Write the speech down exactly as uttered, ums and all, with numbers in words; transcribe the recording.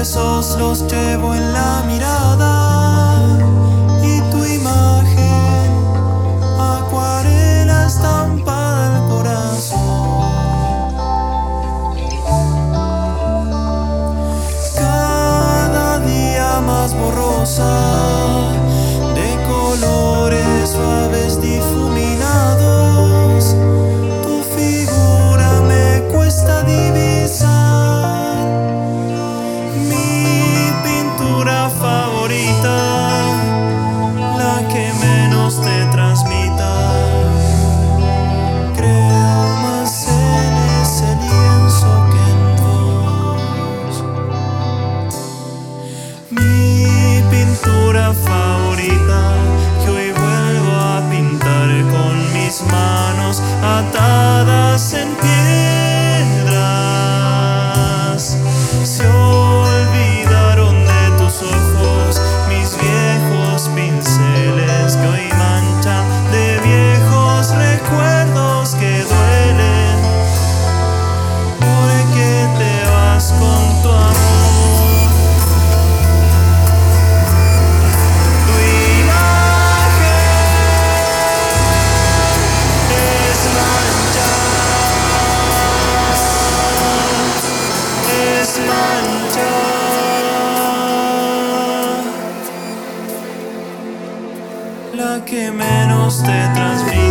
besos los llevo en la mirada y tu imagen, acuarela estampada al corazón. Cada día más borrosa, de colores suaves difuminados, tu figura me cuesta divisar. Mi pintura favorita, la que menos te transmita, creo más en ese lienzo que en vos. Mi pintura favorita, que hoy vuelvo a pintar con mis manos atadas en piedras. Se olvidaron de tus ojos mis viejos pinceles que hoy manchan de viejos recuerdos que duelen, porque te vas con tu amor. Tu imagen es manchar, es manchar, la que menos te transmite.